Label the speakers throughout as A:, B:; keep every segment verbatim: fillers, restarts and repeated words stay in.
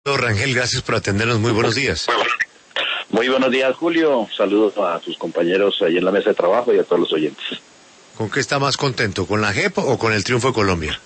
A: Rangel, gracias por atendernos. Muy buenos días.
B: Muy buenos días, Julio. Saludos a sus compañeros ahí en la mesa de trabajo y a todos los oyentes.
A: ¿Con qué está más contento? ¿Con la J E P o con el triunfo de Colombia?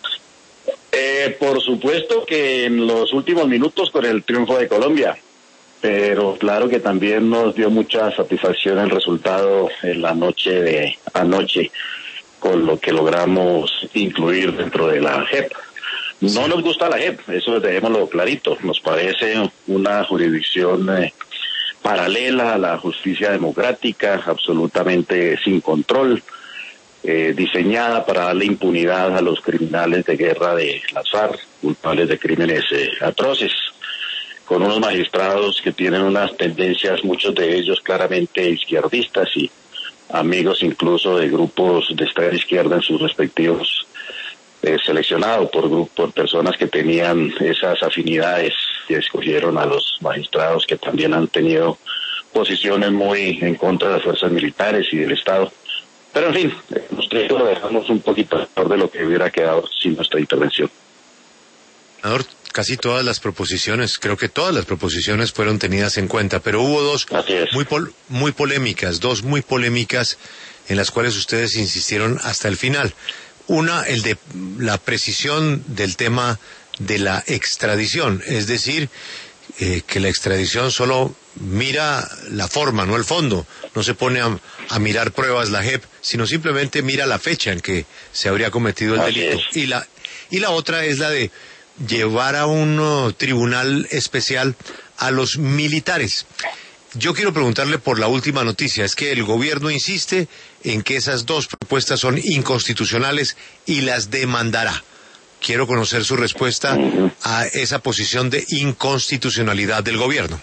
B: Eh, por supuesto que en los últimos minutos con el triunfo de Colombia, pero claro que también nos dio mucha satisfacción el resultado en la noche de anoche, con lo que logramos incluir dentro de la J E P. No nos gusta la J E P, eso dejémoslo clarito. Nos parece una jurisdicción eh, paralela a la justicia democrática, absolutamente sin control, eh, diseñada para darle impunidad a los criminales de guerra de las FARC, culpables de crímenes eh, atroces, con unos magistrados que tienen unas tendencias, muchos de ellos claramente izquierdistas y amigos incluso de grupos de extrema izquierda en sus respectivos Eh, seleccionado por grupos, por personas que tenían esas afinidades y escogieron a los magistrados que también han tenido posiciones muy en contra de las fuerzas militares y del Estado. Pero en fin, nosotros lo dejamos un poquito mejor de lo que hubiera quedado sin nuestra intervención.
A: Senador, casi todas las proposiciones, creo que todas las proposiciones fueron tenidas en cuenta, pero hubo dos muy pol- muy polémicas, dos muy polémicas en las cuales ustedes insistieron hasta el final. Una, el de la precisión del tema de la extradición, es decir, eh, que la extradición solo mira la forma, no el fondo, no se pone a, a mirar pruebas la J E P, sino simplemente mira la fecha en que se habría cometido el delito. Y la, y la otra es la de llevar a un uh, tribunal especial a los militares. Yo quiero preguntarle por la última noticia, es que el gobierno insiste en que esas dos propuestas son inconstitucionales y las demandará. Quiero conocer su respuesta a esa posición de inconstitucionalidad del gobierno.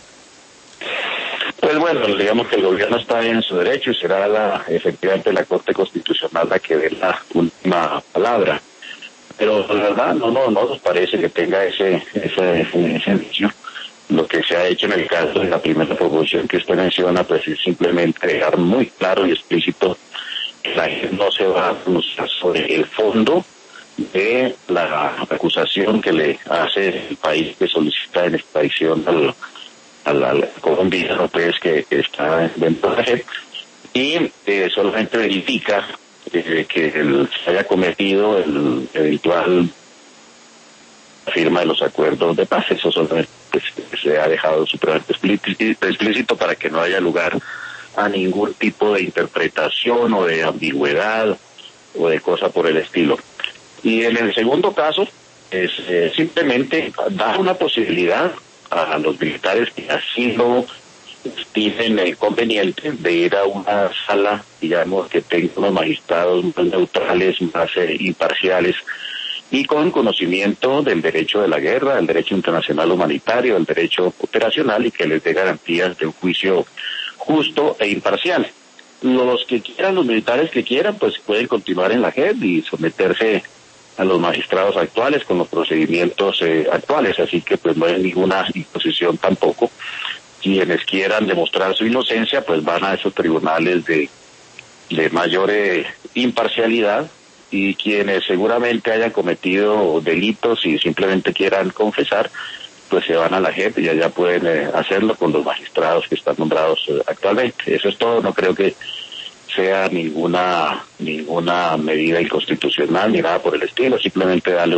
B: Pues bueno, digamos que el gobierno está en su derecho y será la, efectivamente la Corte Constitucional la que dé la última palabra. Pero la verdad no, no, no nos parece que tenga ese, ese, ese, ese vicio. Lo que se ha hecho en el caso de la primera proposición que usted menciona, pues es simplemente dejar muy claro y explícito que la gente no se va a pronunciar sobre el fondo de la acusación que le hace el país que solicita en extradición al, al, al colombiano, pues, que está dentro de la J E P, y eh, solamente verifica eh, que el, se haya cometido el eventual firma de los acuerdos de paz. Eso solamente pues, se ha dejado supremamente explícito para que no haya lugar a ningún tipo de interpretación o de ambigüedad o de cosa por el estilo. Y en el segundo caso es eh, simplemente dar una posibilidad a los militares que así lo estimen eh, conveniente de ir a una sala, digamos, que tenga unos magistrados más neutrales, más eh, imparciales, y con conocimiento del derecho de la guerra, del derecho internacional humanitario, del derecho operacional, y que les dé garantías de un juicio justo e imparcial. Los que quieran, los militares que quieran, pues pueden continuar en la J E P y someterse a los magistrados actuales con los procedimientos eh, actuales, así que pues no hay ninguna imposición tampoco. Quienes quieran demostrar su inocencia, pues van a esos tribunales de, de mayor eh, imparcialidad, y quienes seguramente hayan cometido delitos y simplemente quieran confesar, pues se van a la J E P y allá pueden eh, hacerlo con los magistrados que están nombrados eh, actualmente. Eso es todo, no creo que sea ninguna ninguna medida inconstitucional ni nada por el estilo, simplemente darle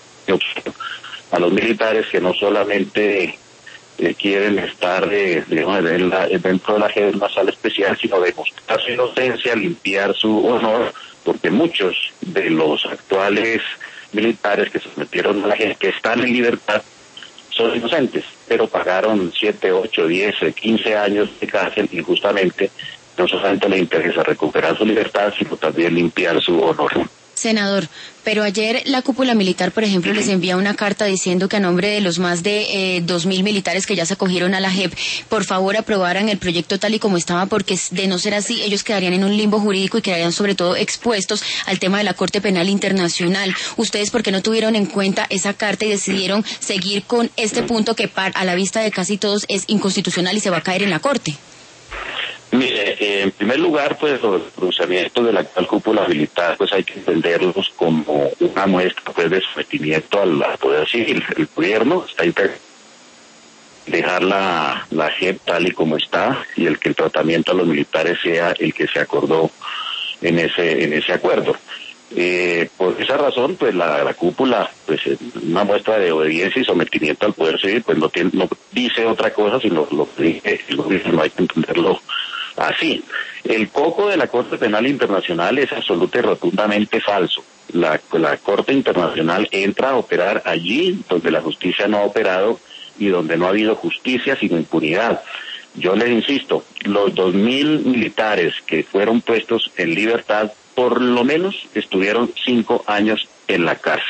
B: a los militares que no solamente eh, quieren estar eh, digamos, en la, dentro de la J E P, una sala especial, sino demostrar su inocencia, limpiar su honor, porque muchos de los actuales militares que se metieron a la J E P, que están en libertad, son inocentes, pero pagaron siete, ocho, diez, quince años de cárcel injustamente. No solamente les interesa recuperar su libertad, sino también limpiar su honor.
C: Senador, pero ayer la cúpula militar, por ejemplo, les envía una carta diciendo que a nombre de los más de eh, dos mil militares que ya se acogieron a la J E P, por favor aprobaran el proyecto tal y como estaba, porque de no ser así, ellos quedarían en un limbo jurídico y quedarían sobre todo expuestos al tema de la Corte Penal Internacional. ¿Ustedes por qué no tuvieron en cuenta esa carta y decidieron seguir con este punto que a la vista de casi todos es inconstitucional y se va a caer en la Corte?
B: Mire, eh, en primer lugar, pues los pronunciamientos de la actual cúpula militar, pues hay que entenderlos como una muestra pues de sometimiento al, al poder civil. El gobierno está dejar la, la J E P tal y como está y el que el tratamiento a los militares sea el que se acordó en ese en ese acuerdo. Eh, por esa razón, pues la, la cúpula, pues una muestra de obediencia y sometimiento al poder civil, pues no, tiene, no dice otra cosa, sino lo que dice el gobierno, hay que entenderlo así. El coco de la Corte Penal Internacional es absoluto y rotundamente falso. La, la Corte Internacional entra a operar allí donde la justicia no ha operado y donde no ha habido justicia sino impunidad. Yo les insisto, los dos mil militares que fueron puestos en libertad por lo menos estuvieron cinco años en la cárcel.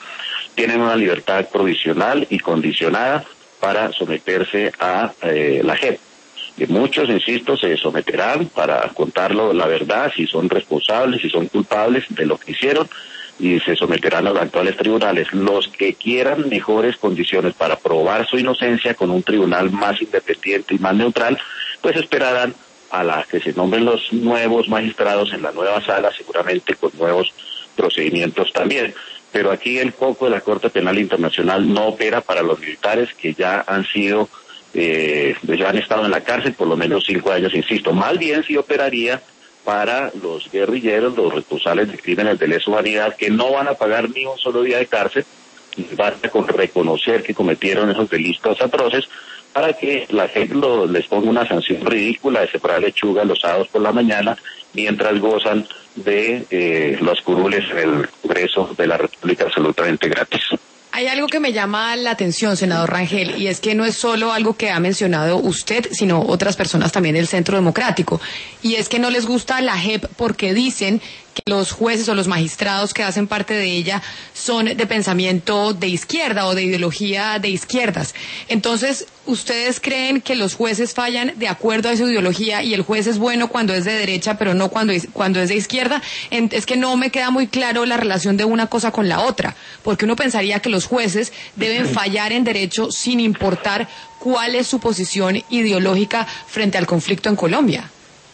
B: Tienen una libertad provisional y condicionada para someterse a eh, la J E P. Que muchos, insisto, se someterán para contarlo la verdad, si son responsables, si son culpables de lo que hicieron, y se someterán a los actuales tribunales. Los que quieran mejores condiciones para probar su inocencia con un tribunal más independiente y más neutral, pues esperarán a la que se nombren los nuevos magistrados en la nueva sala, seguramente con nuevos procedimientos también. Pero aquí el foco de la Corte Penal Internacional no opera para los militares que ya han sido, eh, ya han estado en la cárcel por lo menos cinco años, insisto. Más bien sí operaría para los guerrilleros, los responsables de crímenes de lesa humanidad, que no van a pagar ni un solo día de cárcel, basta con reconocer que cometieron esos delitos atroces, para que la gente lo, les ponga una sanción ridícula de separar lechuga los sábados por la mañana, mientras gozan de eh, los curules en el Congreso de la República absolutamente gratis.
D: Hay algo que me llama la atención, senador Rangel, y es que no es solo algo que ha mencionado usted, sino otras personas también del Centro Democrático, y es que no les gusta la J E P porque dicen que los jueces o los magistrados que hacen parte de ella son de pensamiento de izquierda o de ideología de izquierdas. Entonces, ¿ustedes creen que los jueces fallan de acuerdo a esa ideología y el juez es bueno cuando es de derecha, pero no cuando es, cuando es de izquierda? Es que no me queda muy claro la relación de una cosa con la otra, porque uno pensaría que los jueces deben fallar en derecho sin importar cuál es su posición ideológica frente al conflicto en Colombia.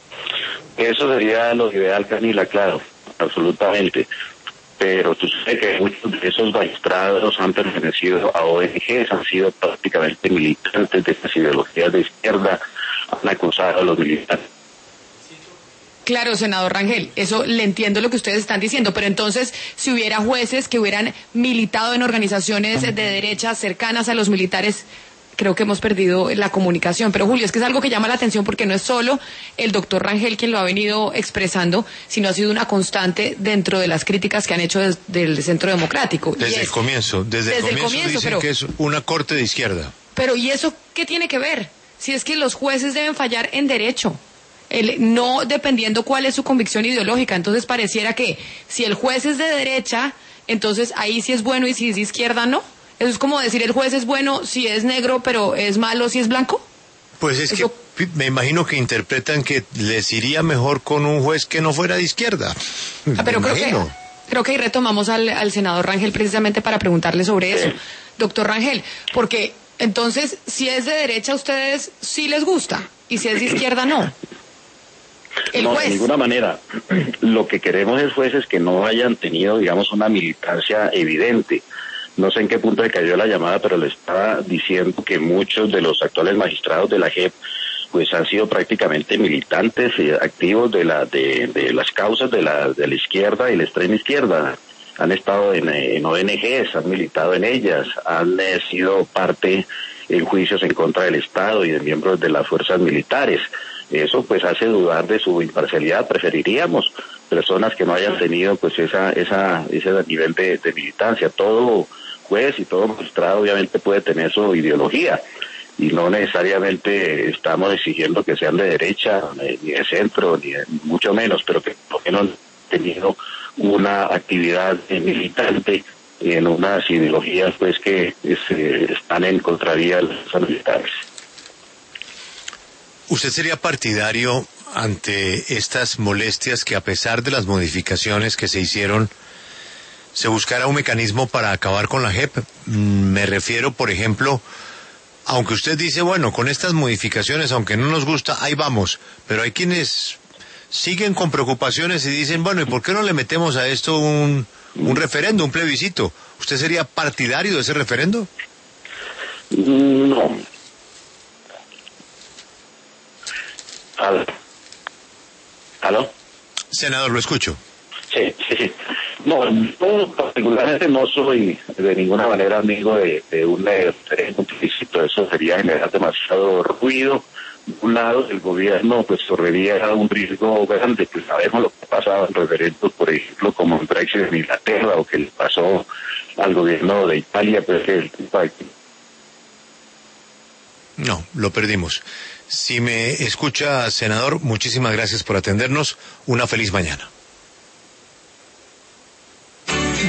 B: Eso sería lo ideal, Camila, claro, absolutamente. Pero tú sabes que muchos de esos magistrados han pertenecido a O N Ges, han sido prácticamente militantes de estas ideologías de izquierda, han acusado a los militares.
D: Claro, senador Rangel, eso le entiendo lo que ustedes están diciendo, pero entonces, si hubiera jueces que hubieran militado en organizaciones de derecha cercanas a los militares, creo que hemos perdido la comunicación. Pero Julio, es que es algo que llama la atención porque no es solo el doctor Rangel quien lo ha venido expresando, sino ha sido una constante dentro de las críticas que han hecho des, del Centro Democrático.
A: Desde
D: es,
A: el comienzo, desde, desde el comienzo, el comienzo dicen pero, que es una corte de izquierda.
D: Pero ¿y eso qué tiene que ver? Si es que los jueces deben fallar en derecho, el, no dependiendo cuál es su convicción ideológica. Entonces pareciera que si el juez es de derecha, entonces ahí sí es bueno y si es de izquierda no. ¿Eso es como decir el juez es bueno si es negro, pero es malo si es blanco?
A: Pues es Eso... que me imagino que interpretan que les iría mejor con un juez que no fuera de izquierda.
D: Ah, pero creo que, creo que ahí retomamos al, al senador Rangel precisamente para preguntarle sobre eso. Doctor Rangel, porque entonces si es de derecha a ustedes sí les gusta y si es de izquierda no. El
B: no,
D: juez.
B: De ninguna manera. Lo que queremos es jueces que no hayan tenido, digamos, una militancia evidente. No sé en qué punto le cayó la llamada, pero le estaba diciendo que muchos de los actuales magistrados de la J E P pues han sido prácticamente militantes y activos de la de, de las causas de la de la izquierda y la extrema izquierda. Han estado en, en O N Ges, han militado en ellas, han eh, sido parte en juicios en contra del Estado y de miembros de las fuerzas militares. Eso pues hace dudar de su imparcialidad. Preferiríamos personas que no hayan tenido pues esa esa ese nivel de, de militancia. Todo juez y todo magistrado obviamente puede tener su ideología y no necesariamente estamos exigiendo que sean de derecha ni de centro ni de, mucho menos, pero que por lo menos han tenido una actividad militante en unas ideologías pues que es, eh, están en contravía de los militares.
A: ¿Usted sería partidario ante estas molestias que a pesar de las modificaciones que se hicieron se buscara un mecanismo para acabar con la J E P? Me refiero, por ejemplo, aunque usted dice, bueno, con estas modificaciones, aunque no nos gusta, ahí vamos, pero hay quienes siguen con preocupaciones y dicen, bueno, ¿y por qué no le metemos a esto un, un referendo, un plebiscito? ¿Usted sería partidario de ese referendo?
B: No, ¿Aló?
A: Senador, lo escucho.
B: Sí, sí. No, yo particularmente no soy de ninguna manera amigo de, de un referéndum implícito. Eso sería generar demasiado ruido. De un lado, el gobierno pues correría un riesgo grande, pues sabemos lo que ha pasado en referendos, por ejemplo, como en Brexit en Inglaterra, o que le pasó al gobierno de Italia, pues el
A: No, lo perdimos. Si me escucha, senador, muchísimas gracias por atendernos. Una feliz mañana.